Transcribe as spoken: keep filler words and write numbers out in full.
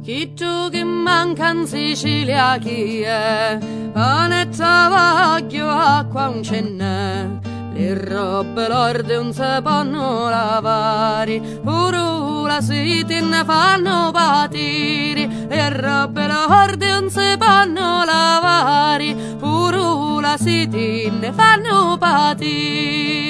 Chi tu che manca in Sicilia chi è? Panetta vaglio acqua un cenne. Le robe lorde non si possono lavare, pure la sete ne fanno patire. Le robe lorde non si possono lavare, pure la sete ne fanno patire.